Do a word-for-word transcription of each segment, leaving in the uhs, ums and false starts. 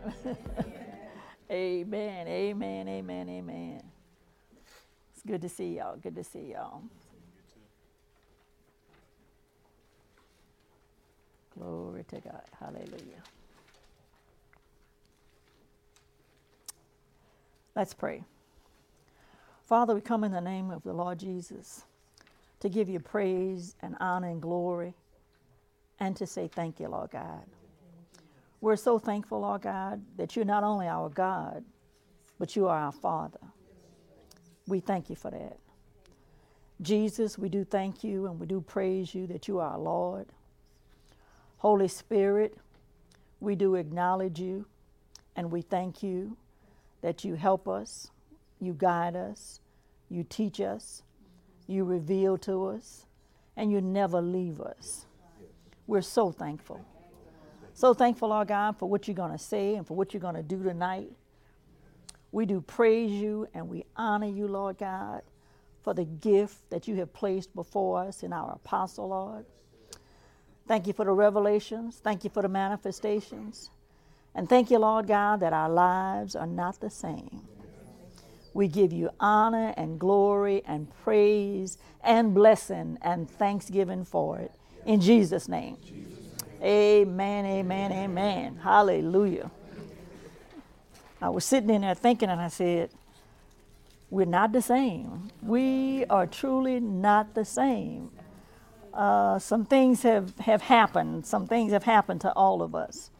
Amen, amen, amen, amen. It's good to see y'all. Good to see y'all. Glory to God. Hallelujah. Let's pray. Father, we come in the name of the Lord Jesus to give you praise and honor and glory and to say thank you, Lord God. We're so thankful, Lord God, that you're not only our God, but you are our Father. We thank you for that. Jesus, we do thank you and we do praise you that you are our Lord. Holy Spirit, we do acknowledge you and we thank you that you help us, you guide us, you teach us, you reveal to us, and you never leave us. We're so thankful. So thankful, Lord God, for what you're going to say and for what you're going to do tonight. We do praise you and we honor you, Lord God, for the gift that you have placed before us in our apostle, Lord. Thank you for the revelations. Thank you for the manifestations. And thank you, Lord God, that our lives are not the same. We give you honor and glory and praise and blessing and thanksgiving for it. In Jesus' name. Amen, amen, amen. Hallelujah. I was sitting in there thinking and I said, we're not the same. We are truly not the same. Uh, some things have, have happened. Some things have happened to all of us.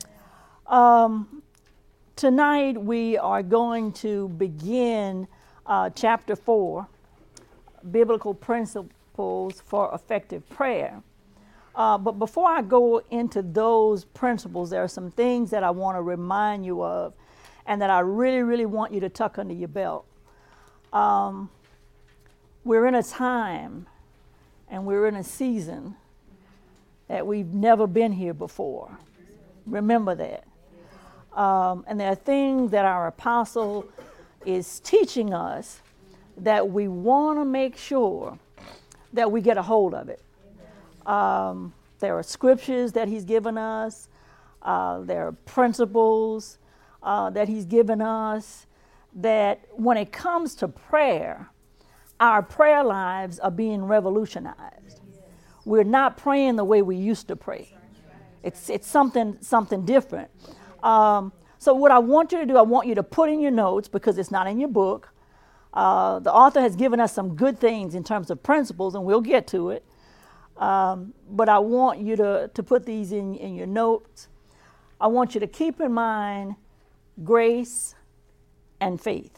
Um, tonight we are going to begin uh, chapter four, Biblical Principles for Effective Prayer. Uh, but before I go into those principles, there are some things that I want to remind you of and that I really, really want you to tuck under your belt. Um, we're in a time and we're in a season that we've never been here before. Remember that. Um, and there are things that our apostle is teaching us that we want to make sure that we get a hold of it. Um, there are scriptures that he's given us. Uh, there are principles uh, that he's given us that when it comes to prayer, our prayer lives are being revolutionized. We're not praying the way we used to pray. It's it's something something different. Um, so what I want you to do, I want you to put in your notes, because it's not in your book. Uh, the author has given us some good things in terms of principles, and we'll get to it. Um, but I want you to, to put these in, in your notes. I want you to keep in mind grace and faith.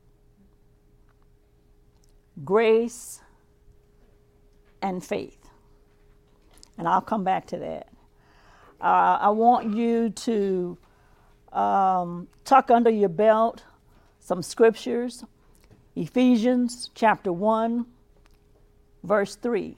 Grace and faith. And I'll come back to that. Uh, I want you to um, tuck under your belt some scriptures. Ephesians chapter one, verse three.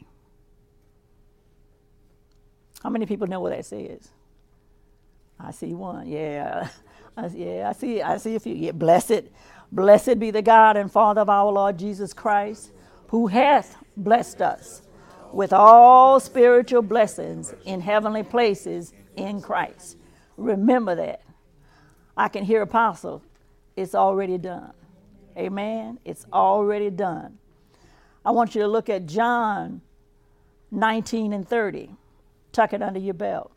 How many people know what that says? I see one. Yeah. I, yeah, I see I see a few. Yeah, blessed, blessed be the God and Father of our Lord Jesus Christ, who hath blessed us with all spiritual blessings in heavenly places in Christ. Remember that. I can hear apostle. It's already done. Amen. It's already done. I want you to look at John nineteen and thirty. Tuck it under your belt.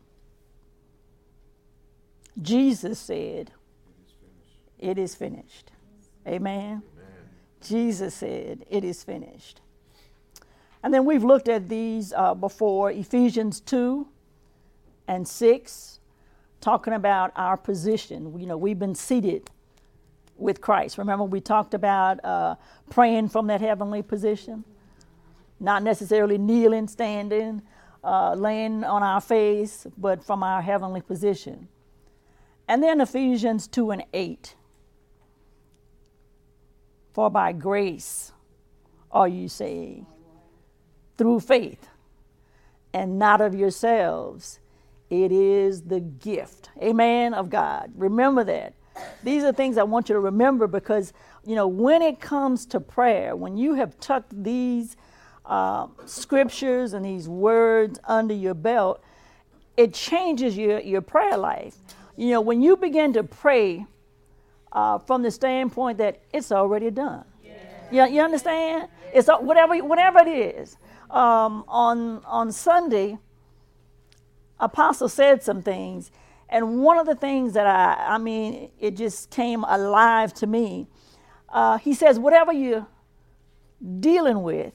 Jesus said, it is finished. Amen. Amen. Jesus said, it is finished. And then we've looked at these uh, before, Ephesians two and six, talking about our position. You know, we've been seated with Christ. Remember, we talked about uh, praying from that heavenly position, not necessarily kneeling, standing, uh, laying on our face, but from our heavenly position. And then Ephesians two and eight. For by grace are you saved, through faith, and not of yourselves. It is the gift, amen, of God. Remember that. These are things I want you to remember, because, you know, when it comes to prayer, when you have tucked these uh, scriptures and these words under your belt, it changes your, your prayer life. You know, when you begin to pray uh, from the standpoint that it's already done. Yeah. You, you understand? It's whatever, whatever it is. Um, on on Sunday, Apostle said some things, and one of the things that I, I mean, it just came alive to me. Uh, he says, whatever you're dealing with,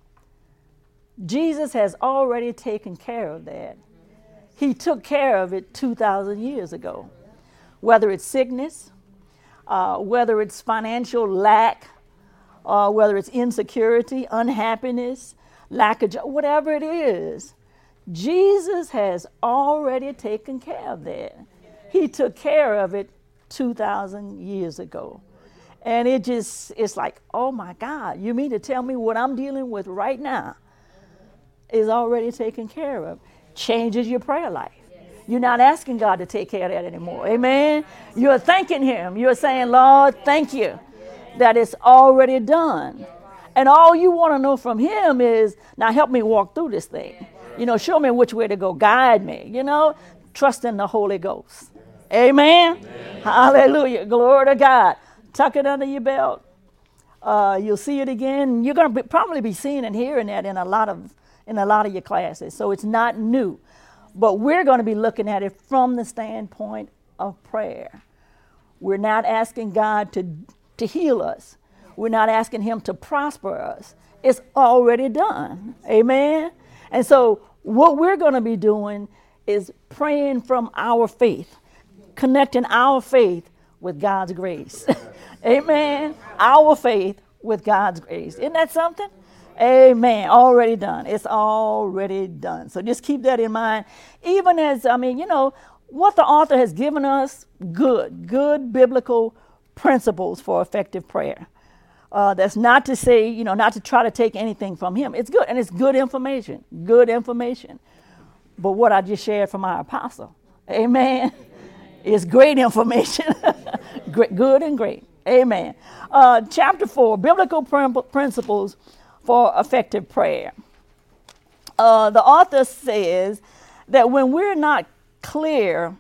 Jesus has already taken care of that. He took care of it two thousand years ago. Whether it's sickness, uh, whether it's financial lack, uh, whether it's insecurity, unhappiness, lack of job, whatever it is, Jesus has already taken care of that. He took care of it two thousand years ago. And it just, it's like, oh my God, you mean to tell me what I'm dealing with right now is already taken care of? Changes your prayer life. You're not asking God to take care of that anymore. Amen. You're thanking him. You're saying, Lord, thank you that it's already done. And all you want to know from him is, now help me walk through this thing. You know, show me which way to go. Guide me. You know, trust in the Holy Ghost. Amen. Amen. Hallelujah. Glory to God. Tuck it under your belt. Uh, you'll see it again. You're going to probably be seeing and hearing that in a lot of in a lot of your classes. So it's not new. But we're going to be looking at it from the standpoint of prayer. We're not asking God to, to heal us. We're not asking him to prosper us. It's already done. Amen? And so what we're going to be doing is praying from our faith, connecting our faith with God's grace. Amen? Our faith with God's grace. Isn't that something? Amen. Already done. It's already done. So just keep that in mind. Even as, I mean, you know, what the author has given us, good, good biblical principles for effective prayer. Uh, that's not to say, you know, not to try to take anything from him. It's good, and it's good information, good information. But what I just shared from our apostle, amen, is great information. Great, good and great. Amen. Uh, chapter four, biblical principles for effective prayer. Uh, the author says that when we're not clear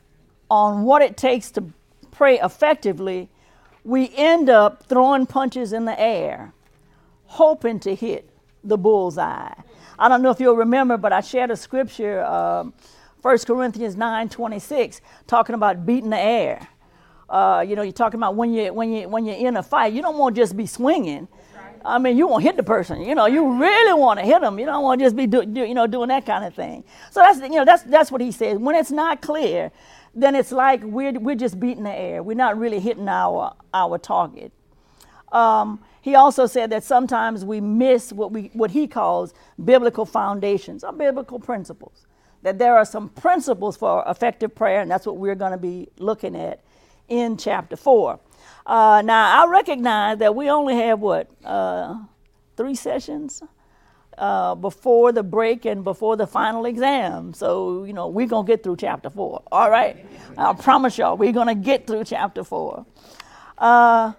on what it takes to pray effectively, we end up throwing punches in the air, hoping to hit the bullseye. I don't know if you'll remember, but I shared a scripture, um, First Corinthians nine twenty-six, talking about beating the air. Uh, you know, you're talking about when you when you when you're in a fight, you don't want to just be swinging. I mean, you want to hit the person. You know, you really want to hit them. You don't want to just be do, do, you know doing that kind of thing. So that's you know that's that's what he says. When it's not clear, then it's like we're we're just beating the air. We're not really hitting our our target. Um, he also said that sometimes we miss what we what he calls biblical foundations or biblical principles. That there are some principles for effective prayer, and that's what we're going to be looking at in chapter four. Uh, now, I recognize that we only have, what, uh, three sessions uh, before the break and before the final exam. So, you know, we're going to get through chapter four. All right? I promise y'all, we're going to get through chapter four. Uh,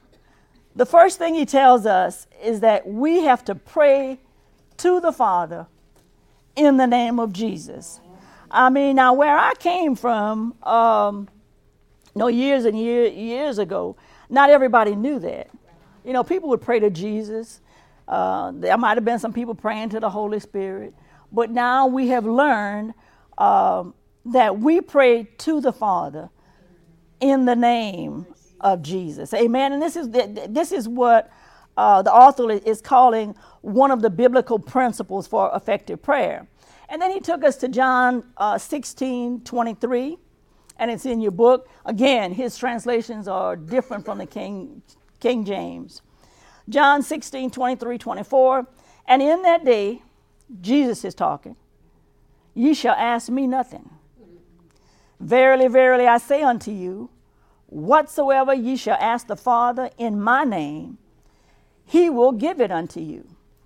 the first thing he tells us is that we have to pray to the Father in the name of Jesus. I mean, now where I came from, um, no, years and year, years ago, not everybody knew that. You know, people would pray to Jesus. Uh, there might have been some people praying to the Holy Spirit. But now we have learned um, that we pray to the Father in the name of Jesus. Amen. And this is this is what uh, the author is calling one of the biblical principles for effective prayer. And then he took us to John uh, sixteen twenty-three. And it's in your book. Again, his translations are different from the King, King James. John sixteen, twenty-three, twenty-four. And in that day, Jesus is talking, ye shall ask me nothing. Verily, verily, I say unto you, whatsoever ye shall ask the Father in my name, he will give it unto you.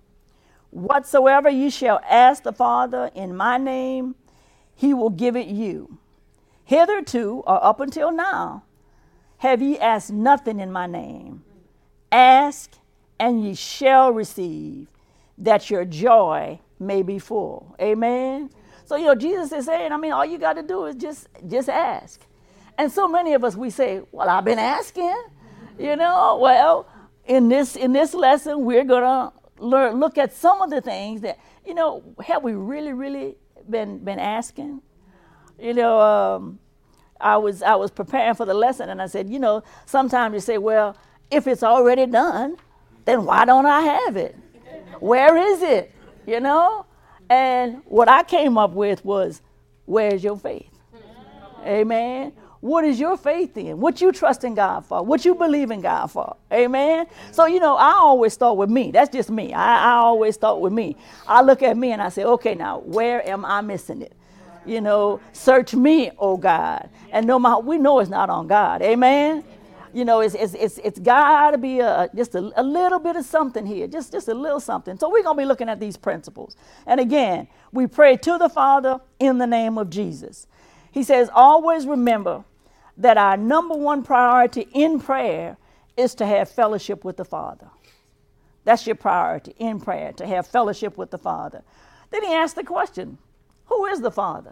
Whatsoever ye shall ask the Father in my name, he will give it you. Hitherto, or up until now, have ye asked nothing in my name. Ask, and ye shall receive, that your joy may be full. Amen? So, you know, Jesus is saying, I mean, all you got to do is just, just ask. And so many of us, we say, well, I've been asking, you know. Well, in this in this lesson, we're going to learn, look at some of the things that, you know, have we really, really been been asking? You know, um, I was I was preparing for the lesson, and I said, you know, sometimes you say, well, if it's already done, then why don't I have it? Where is it? You know? And what I came up with was, where's your faith? Amen. What is your faith in? What you trust in God for? What you believe in God for? Amen. So, you know, I always start with me. That's just me. I, I always start with me. I look at me and I say, okay, now, where am I missing it? You know, search me, oh God. And no matter, we know it's not on God. Amen. You know, it's it's it's, it's got to be a, just a, a little bit of something here, just, just a little something. So we're going to be looking at these principles. And again, we pray to the Father in the name of Jesus. He says, always remember that our number one priority in prayer is to have fellowship with the Father. That's your priority in prayer, to have fellowship with the Father. Then he asked the question, who is the Father?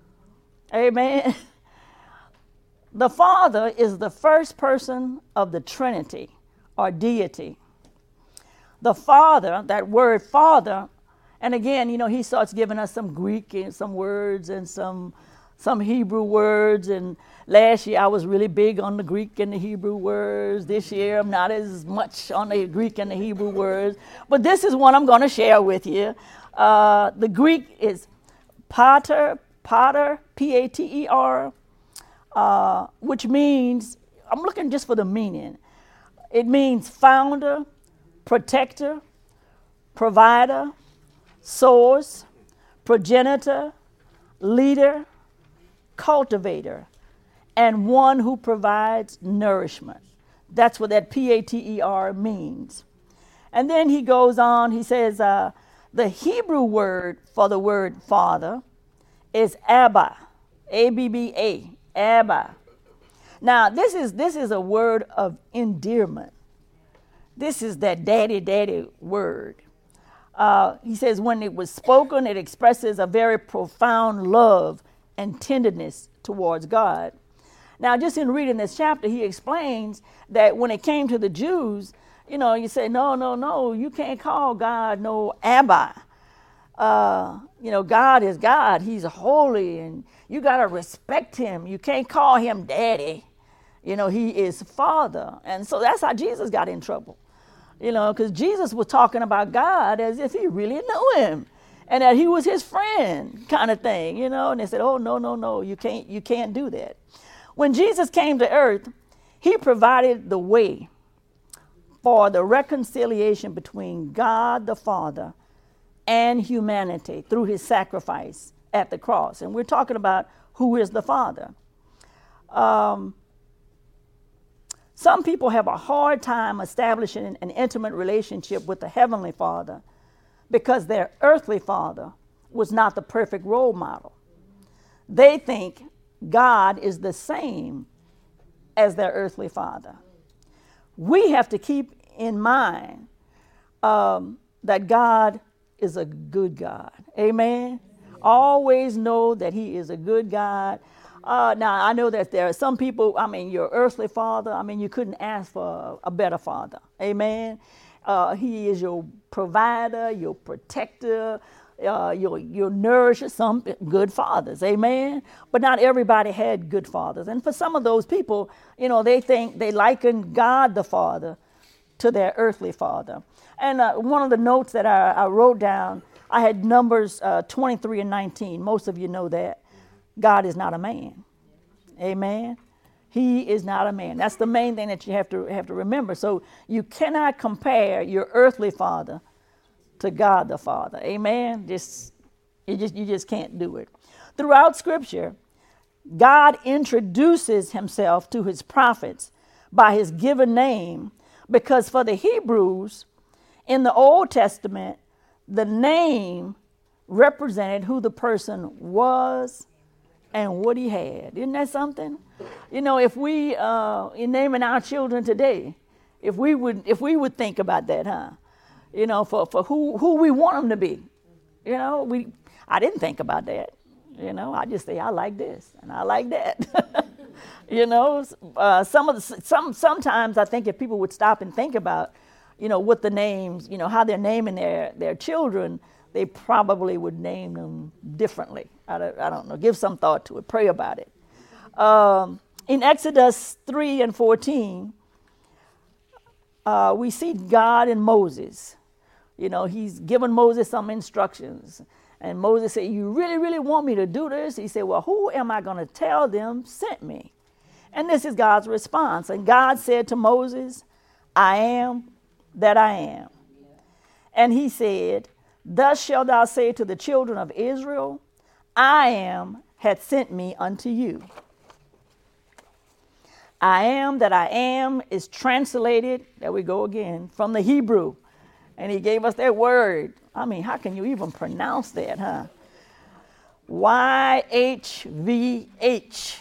Amen. The Father is the first person of the Trinity or deity. The Father, that word Father, and again, you know, he starts giving us some Greek and some words and some some Hebrew words. And last year I was really big on the Greek and the Hebrew words. This year I'm not as much on the Greek and the Hebrew words. But this is one I'm going to share with you. Uh, the Greek is pater, pater, P A T E R, uh, which means, I'm looking just for the meaning. It means founder, protector, provider, source, progenitor, leader, cultivator, and one who provides nourishment. That's what that P A T E R means. And then he goes on, he says, uh, the Hebrew word for the word father is Abba, A B B A, Abba. Now, this is this is a word of endearment. This is that daddy, daddy word. Uh, he says when it was spoken, it expresses a very profound love and tenderness towards God. Now, just in reading this chapter, he explains that when it came to the Jews, you know, you say, no, no, no, you can't call God no Abba. Uh, you know, God is God. He's holy, and you got to respect him. You can't call him daddy. You know, he is Father. And so that's how Jesus got in trouble. You know, because Jesus was talking about God as if he really knew him and that he was his friend kind of thing, you know. And they said, oh, no, no, no, you can't, you can't do that. When Jesus came to earth, he provided the way for the reconciliation between God the Father and humanity through his sacrifice at the cross. And we're talking about who is the Father. Um, Some people have a hard time establishing an intimate relationship with the Heavenly Father because their earthly father was not the perfect role model. They think God is the same as their earthly father. We have to keep in mind um, that God is a good God. Amen. Always know that he is a good God. Uh, now, I know that there are some people, I mean, your earthly father, I mean, you couldn't ask for a better father. Amen. Uh, he is your provider, your protector, uh, your, your nourisher, some good fathers. Amen. But not everybody had good fathers. And for some of those people, you know, they think they liken God the Father to their earthly father. And uh, one of the notes that I, I wrote down, I had Numbers uh, twenty-three and nineteen. Most of you know that. God is not a man. Amen. He is not a man. That's the main thing that you have to have to remember. So you cannot compare your earthly father to God the Father. Amen. Just you just you just can't do it. Throughout Scripture, God introduces himself to his prophets by his given name, because for the Hebrews in the Old Testament, the name represented who the person was and what he had. Isn't that something? You know, if we, uh, in naming our children today, if we would, if we would think about that, huh? You know, for, for who, who we want them to be. You know, we, I didn't think about that. You know, I just say, I like this and I like that. You know, uh, some of the, some, sometimes I think if people would stop and think about, you know, what the names, you know, how they're naming their, their children, they probably would name them differently. I don't, I don't know. Give some thought to it. Pray about it. Um, in Exodus three and fourteen, uh, we see God and Moses. You know, he's given Moses some instructions. And Moses said, you really, really want me to do this? He said, well, who am I going to tell them sent me? And this is God's response. And God said to Moses, I am that I am. And he said, thus shalt thou say to the children of Israel, I am hath sent me unto you. I am that I am is translated, there we go again, from the Hebrew. And he gave us that word. I mean, how can you even pronounce that, huh? Y H V H.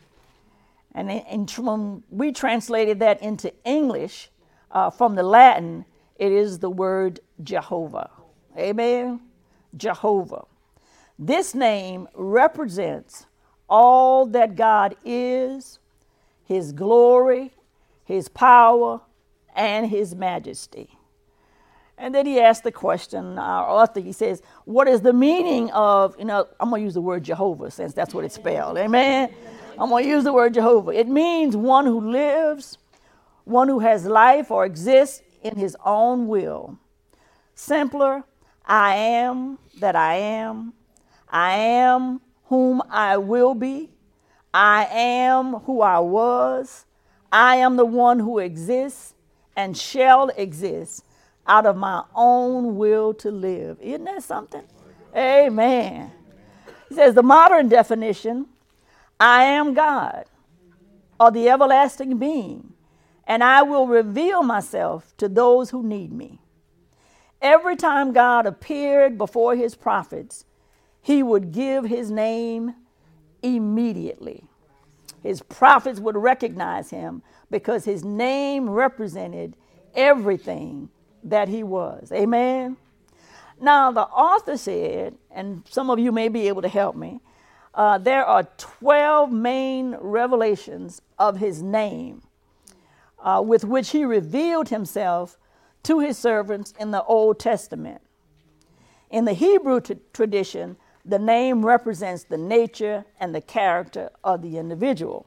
And, and when we translated that into English uh, from the Latin, it is the word Jehovah. Amen? Jehovah. This name represents all that God is, his glory, his power, and his majesty. And then he asked the question, our author, he says, what is the meaning of, you know, I'm going to use the word Jehovah since that's what it's spelled. Amen? I'm going to use the word Jehovah. It means one who lives, one who has life or exists in his own will. Simpler, I am that I am. I am whom I will be. I am who I was. I am the one who exists and shall exist out of my own will to live. Isn't that something? Amen. He says the modern definition, I am God, or the everlasting being, and I will reveal myself to those who need me. Every time God appeared before his prophets, he would give his name immediately. His prophets would recognize him because his name represented everything that he was. Amen. Now, the author said, and some of you may be able to help me, uh, there are twelve main revelations of his name uh, with which he revealed himself to his servants in the Old Testament. In the Hebrew t- tradition, the name represents the nature and the character of the individual.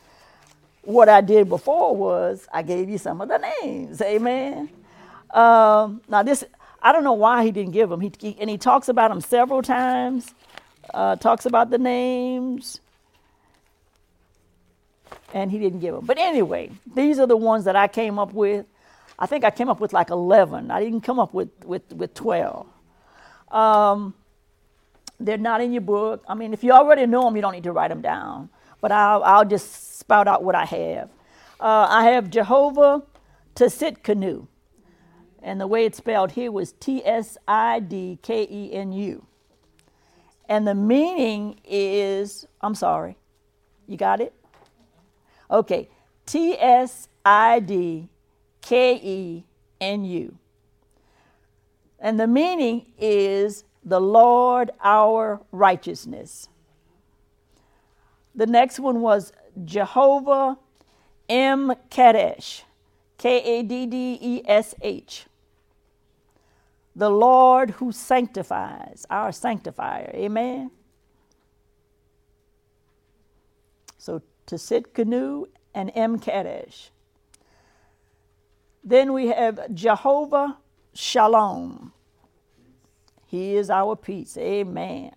What I did before was I gave you some of the names. Amen. Um, now this, I don't know why he didn't give them. He, he and he talks about them several times. Uh, talks about the names, and he didn't give them. But anyway, these are the ones that I came up with. I think I came up with like eleven. I didn't come up with with with twelve. Um, they're not in your book. I mean, if you already know them, you don't need to write them down. But I'll I'll just spout out what I have. Uh, I have Jehovah Tsidkenu. And the way it's spelled here was T S I D K E N U. And the meaning is, I'm sorry, you got it? Okay, T S I D K E N U. And the meaning is the Lord our righteousness. The next one was Jehovah M. Kadesh, K A D D E S H. The Lord who sanctifies, our sanctifier. Amen. So Tsidkenu and M. Kadesh. Then we have Jehovah Shalom. He is our peace. Amen.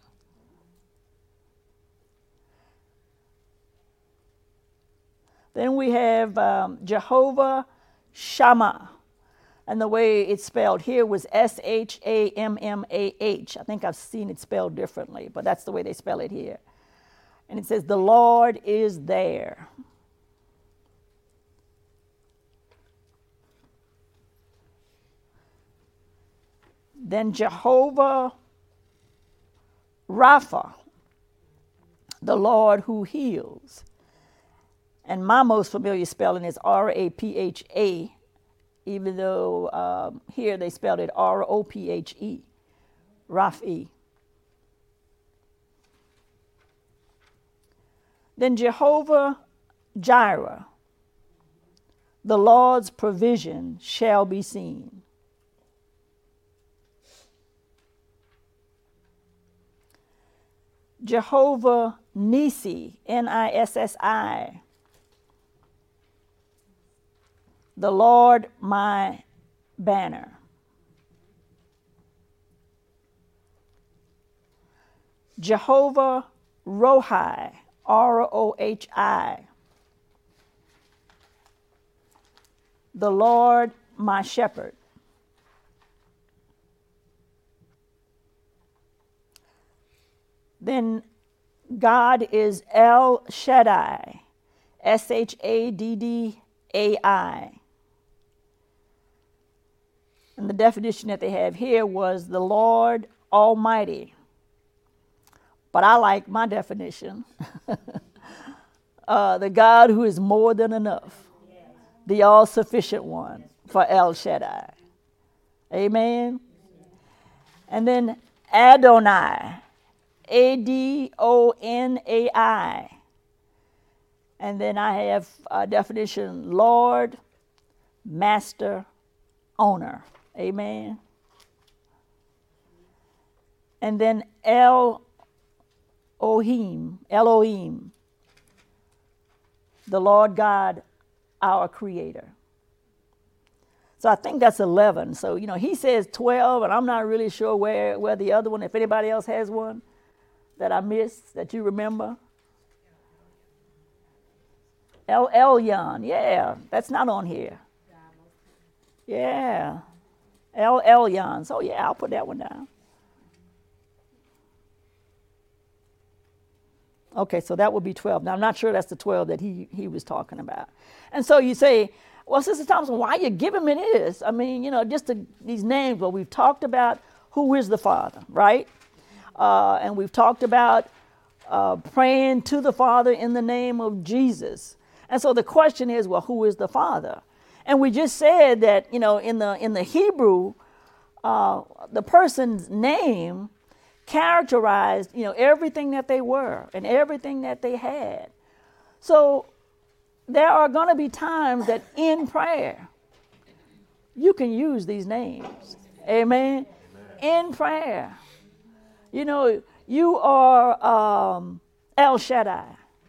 Then we have um, Jehovah Shammah. And the way it's spelled here was S H A M M A H. I think I've seen it spelled differently, but that's the way they spell it here. And it says, the Lord is there. Then Jehovah Rapha, the Lord who heals. And my most familiar spelling is R A P H A, even though um, here they spelled it R O P H E, Raphi. Then Jehovah Jireh, the Lord's provision shall be seen. Jehovah Nissi, N I S S I, the Lord my banner. Jehovah Rohi, R O H I, the Lord my shepherd. Then God is El Shaddai, S H A D D A I. And the definition that they have here was the Lord Almighty. But I like my definition. uh, the God who is more than enough. The all-sufficient one for El Shaddai. Amen. And then Adonai, A D O N A I. And then I have a definition, Lord, Master, Owner. Amen. And then El Ohim, Elohim, the Lord God, our Creator. So I think that's eleven. So, you know, he says twelve, and I'm not really sure where, where the other one, if anybody else has one that I missed, that you remember. El Elyon, yeah, that's not on here. Yeah, El Elyon. So, yeah, I'll put that one down. Okay, so that would be twelve. Now, I'm not sure that's the twelve that he, he was talking about. And so you say, well, Sister Thompson, why are you giving me this? I mean, you know, just to, these names, well, we've talked about who is the Father, right? Uh, and we've talked about uh, praying to the Father in the name of Jesus. And so the question is, well, who is the Father? And we just said that, you know, in the in the Hebrew, uh, the person's name characterized, you know, everything that they were and everything that they had. So there are going to be times that in prayer, you can use these names. Amen? Amen. In prayer. You know, you are um, El Shaddai.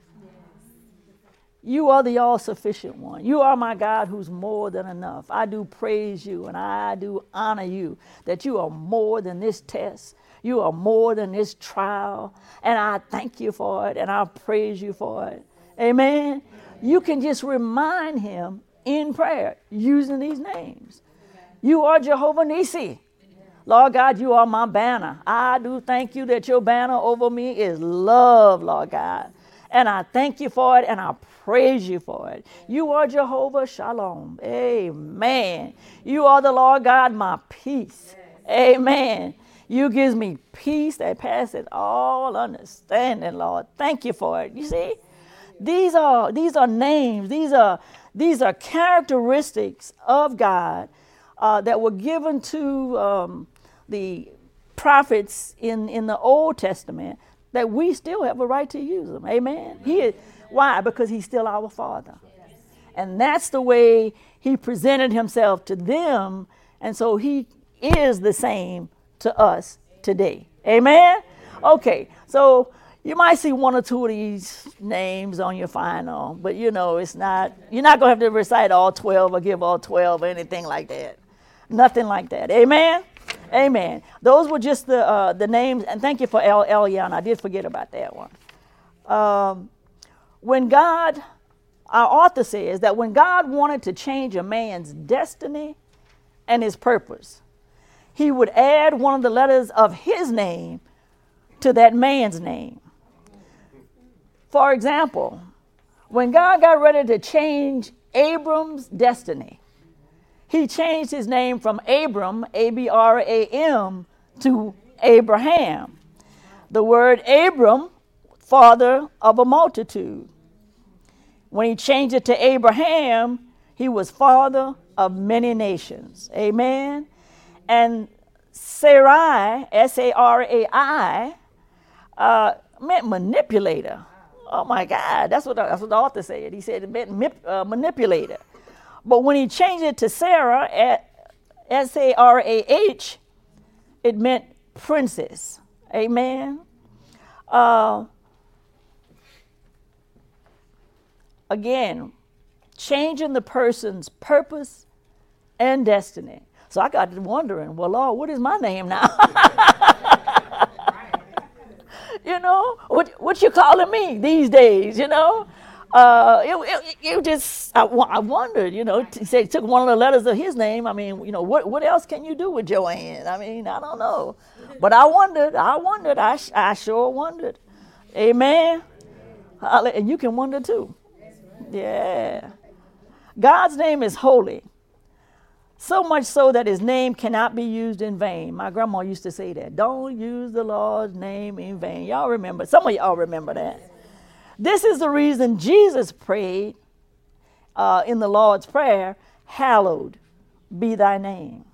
You are the all-sufficient one. You are my God who's more than enough. I do praise you and I do honor you that you are more than this test. You are more than this trial. And I thank you for it and I praise you for it. Amen? You can just remind him in prayer using these names. You are Jehovah Nissi. Lord God, you are my banner. I do thank you that your banner over me is love, Lord God. And I thank you for it and I praise you for it. You are Jehovah Shalom. Amen. You are the Lord God, my peace. Amen. You gives me peace that passes all understanding, Lord. Thank you for it. You see? These are these are names. These are these are characteristics of God uh, that were given to um, the prophets in, in the Old Testament that we still have a right to use them. Amen. He is, why? Because he's still our Father, and that's the way he presented himself to them, and so he is the same to us today. Amen. Okay, so you might see one or two of these names on your final, but you know, it's not, you're not going to have to recite all twelve or give all twelve or anything like that. Nothing like that. Amen? Amen. Those were just the uh, the names, and thank you for El Elyon. I did forget about that one. Um, when God, our author says that when God wanted to change a man's destiny and his purpose, he would add one of the letters of his name to that man's name. For example, when God got ready to change Abram's destiny, he changed his name from Abram, A B R A M, to Abraham. The word Abram, father of a multitude. When he changed it to Abraham, he was father of many nations. Amen. And Sarai, S A R A I, uh, meant manipulator. Oh my God, that's what that's what the author said. He said it meant uh, manipulator. But when he changed it to Sarah, S A R A H, it meant princess. Amen. Uh, again, changing the person's purpose and destiny. So I got to wondering, well, Lord, what is my name now? You know, what what you calling me these days, you know? Uh, it, it, it just, I, I wondered, you know, he said, took one of the letters of his name. I mean, you know, what what else can you do with Joanne? I mean, I don't know. But I wondered, I wondered, I, I sure wondered. Amen. And you can wonder too. Yeah. God's name is holy. So much so that his name cannot be used in vain. My grandma used to say that. Don't use the Lord's name in vain. Y'all remember. Some of y'all remember that. This is the reason Jesus prayed uh, in the Lord's Prayer, hallowed be thy name.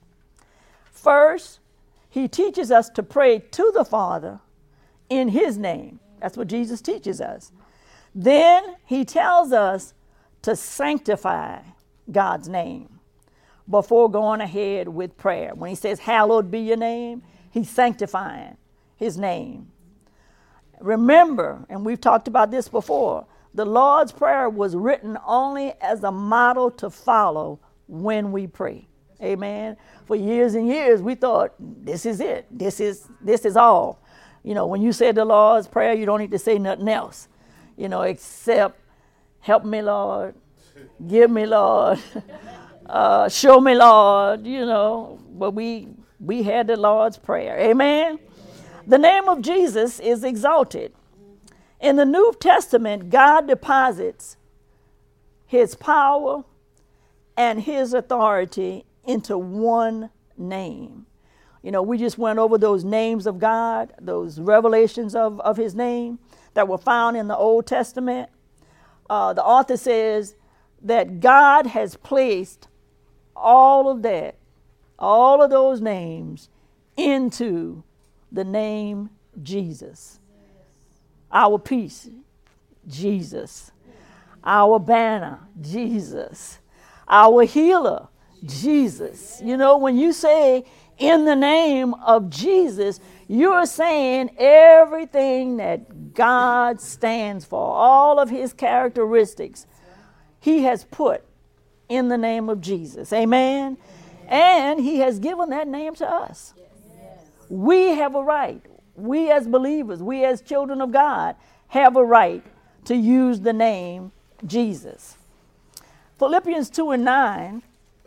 First, he teaches us to pray to the Father in his name. That's what Jesus teaches us. Then he tells us to sanctify God's name before going ahead with prayer. When he says, hallowed be your name, he's sanctifying his name. Remember, and we've talked about this before, the Lord's Prayer was written only as a model to follow when we pray. Amen. For years and years, we thought, this is it. This is this is all. You know, when you say the Lord's Prayer, you don't need to say nothing else, you know, except, help me, Lord, give me, Lord, uh, show me, Lord, you know. But we we had the Lord's Prayer. Amen. The name of Jesus is exalted. In the New Testament, God deposits his power and his authority into one name. You know, we just went over those names of God, those revelations of, of his name that were found in the Old Testament. Uh, the author says that God has placed all of that, all of those names into the name Jesus. Our peace, Jesus. Our banner, Jesus. Our healer, Jesus. You know, when you say in the name of Jesus, you're saying everything that God stands for, all of his characteristics, he has put in the name of Jesus. Amen. And he has given that name to us. We have a right. We as believers, we as children of God, have a right to use the name Jesus. Philippians two and nine,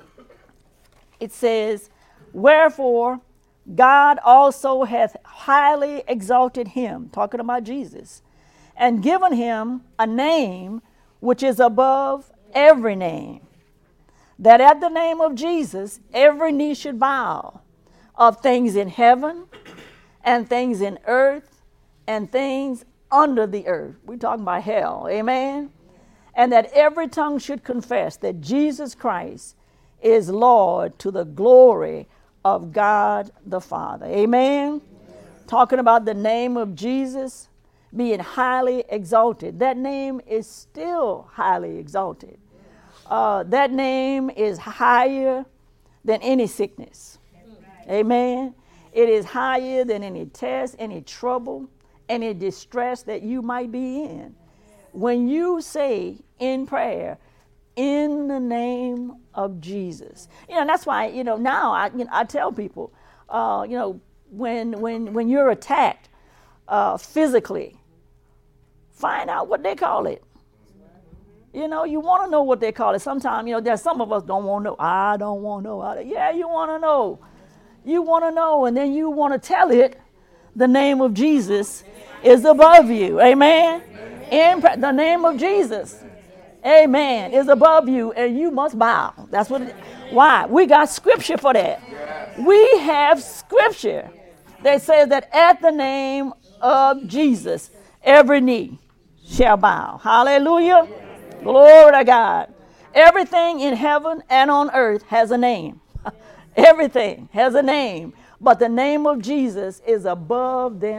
it says, wherefore God also hath highly exalted him, talking about Jesus, and given him a name which is above every name, that at the name of Jesus every knee should bow, of things in heaven and things in earth and things under the earth. We're talking about hell. Amen. And that every tongue should confess that Jesus Christ is Lord, to the glory of God the Father. Amen. Amen. Talking about the name of Jesus being highly exalted. That name is still highly exalted. Uh, that name is higher than any sickness. Amen. It is higher than any test, any trouble, any distress that you might be in. When you say in prayer, in the name of Jesus, you know, that's why, you know, now I, you know, I tell people, uh, you know, when when when you're attacked uh, physically, find out what they call it. You know, you want to know what they call it. Sometimes, you know, there's some of us don't want to know. I don't want to know. Yeah, you want to know. You want to know, and then you want to tell it. The name of Jesus is above you. Amen. In pra- the name of Jesus, amen, is above you, and you must bow. That's what. It, why? We got scripture for that. We have scripture that says that at the name of Jesus, every knee shall bow. Hallelujah. Glory to God. Everything in heaven and on earth has a name. Everything has a name. But the name of Jesus is above them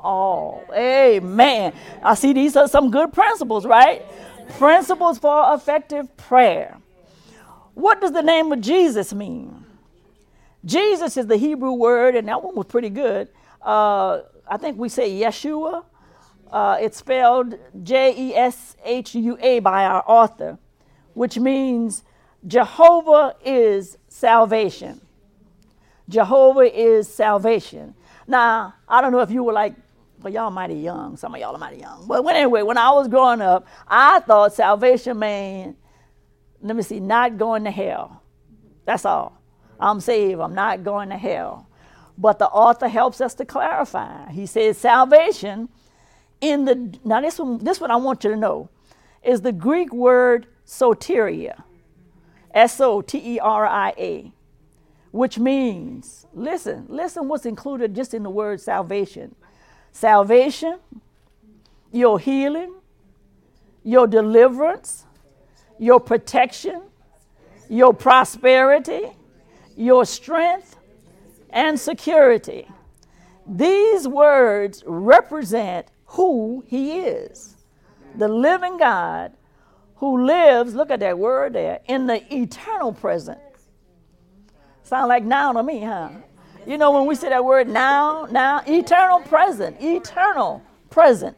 all. Amen. I see these are some good principles, right? Principles for effective prayer. What does the name of Jesus mean? Jesus is the Hebrew word, and that one was pretty good. Uh, I think we say Yeshua. Uh, it's spelled J E S H U A by our author, which means Jehovah is salvation. Jehovah is salvation. Now, I don't know if you were like, well, y'all mighty young. Some of y'all are mighty young. But anyway, when I was growing up, I thought salvation meant, let me see, not going to hell. That's all. I'm saved. I'm not going to hell. But the author helps us to clarify. He says salvation in the, now this one, this one I want you to know, is the Greek word soteria. S O T E R I A. Which means, listen, listen what's included just in the word salvation. Salvation, your healing, your deliverance, your protection, your prosperity, your strength, and security. These words represent who he is, the living God who lives, look at that word there, in the eternal present. Sound like now to me, huh? You know, when we say that word now, now, eternal present, eternal present.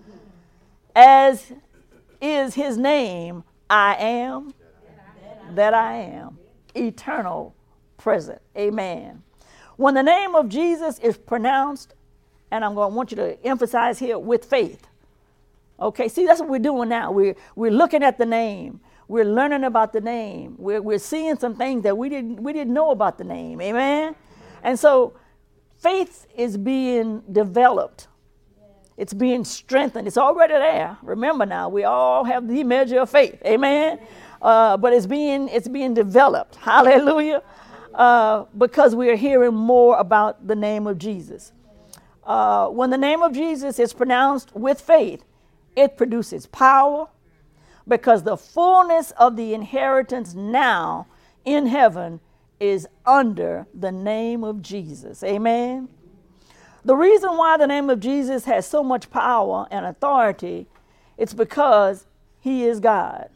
As is his name, I am that I am. Eternal present. Amen. When the name of Jesus is pronounced, and I'm going to want you to emphasize here, with faith. Okay, see, that's what we're doing now. We're, we're looking at the name. We're learning about the name. We're, we're seeing some things that we didn't, we didn't know about the name. Amen? And so faith is being developed. It's being strengthened. It's already there. Remember now, we all have the measure of faith. Amen? Uh, but it's being, it's being developed. Hallelujah. Uh, because we are hearing more about the name of Jesus. Uh, when the name of Jesus is pronounced with faith, it produces power, because the fullness of the inheritance now in heaven is under the name of Jesus. Amen. The reason why the name of Jesus has so much power and authority, it's because he is God.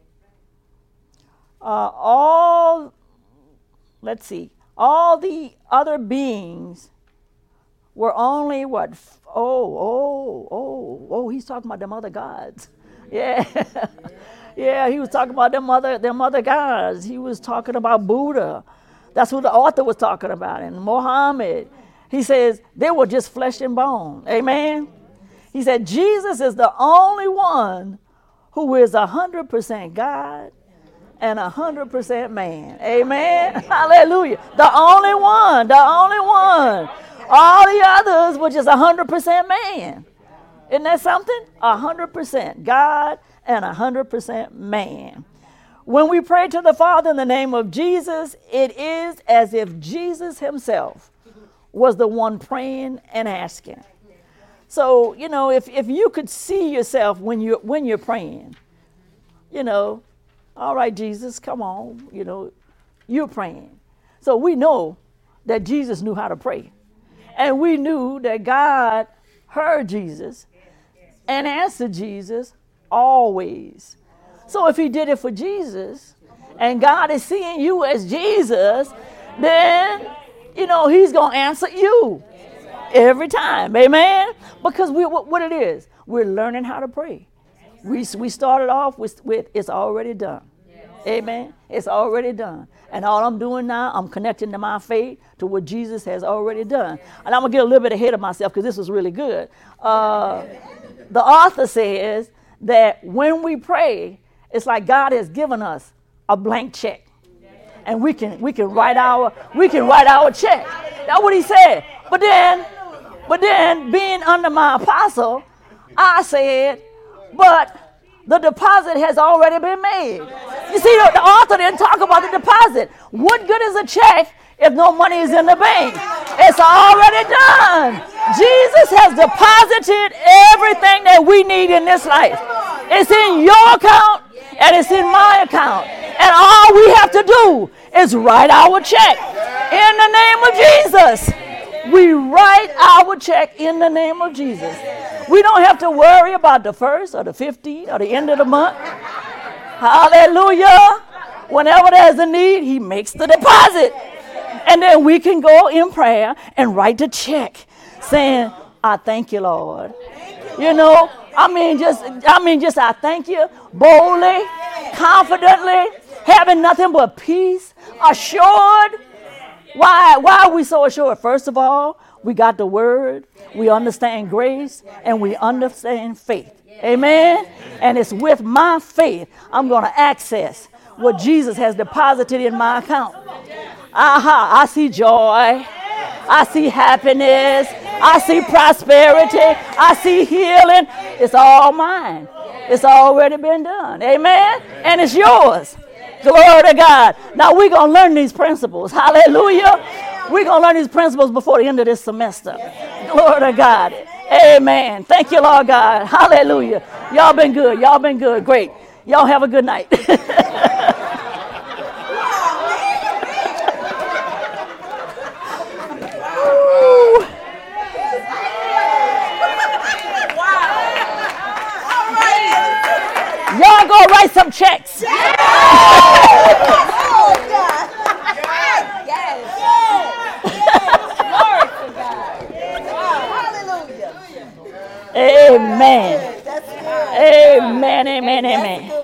Uh, all, let's see, all the other beings were only what? Oh, oh, oh, oh, he's talking about them other gods. Yeah. Yeah, he was talking about them other, them other gods. He was talking about Buddha. That's what the author was talking about. And Muhammad. He says they were just flesh and bone. Amen. He said Jesus is the only one who is one hundred percent God and one hundred percent man. Amen. Hallelujah. The only one. The only one. All the others were just one hundred percent man. Isn't that something? one hundred percent God and one hundred percent man. When we pray to the Father in the name of Jesus, it is as if Jesus himself was the one praying and asking. So, you know, if, if you could see yourself when you're, when you're praying, you know, all right, Jesus, come on, you know, you're praying. So we know that Jesus knew how to pray. And we knew that God heard Jesus and answered Jesus always. So if he did it for Jesus, and God is seeing you as Jesus, then, you know, he's going to answer you every time. Amen? Because we, what it is, we're learning how to pray. We, we started off with, with it's already done. Amen? It's already done. And all I'm doing now, I'm connecting to my faith to what Jesus has already done. And I'm going to get a little bit ahead of myself because this was really good. Uh, the author says that when we pray, it's like God has given us a blank check. And we can we can write our we can write our check. That's what he said. But then, but then being under my apostle, I said, but the deposit has already been made. You see, the, the author didn't talk about the deposit. What good is a check if no money is in the bank? It's already done. Jesus has deposited everything that we need in this life. It's in your account and it's in my account. And all we have to do is write our check in the name of Jesus. We write our check in the name of Jesus. We don't have to worry about the first or the fifteenth or the end of the month. Hallelujah. Whenever there's a need, he makes the deposit. And then we can go in prayer and write the check saying, I thank you, Lord. You know, I mean, just, I mean, just, I thank you boldly, confidently, having nothing but peace, assured. Why, why are we so assured? First of all, we got the word, we understand grace, and we understand faith. Amen? And it's with my faith I'm going to access what Jesus has deposited in my account. Aha, I see joy. I see happiness. I see prosperity. I see healing. It's all mine. It's already been done. Amen? And it's yours. Glory to God. Now we're going to learn these principles. Hallelujah. We're going to learn these principles before the end of this semester. Glory to God. Amen. Thank you, Lord God. Hallelujah. Y'all been good. Y'all been good. Great. Y'all have a good night. Y'all go write some checks. Yes. Oh, God. Yes. Yes. Hallelujah. Amen. Amen. Amen. Amen.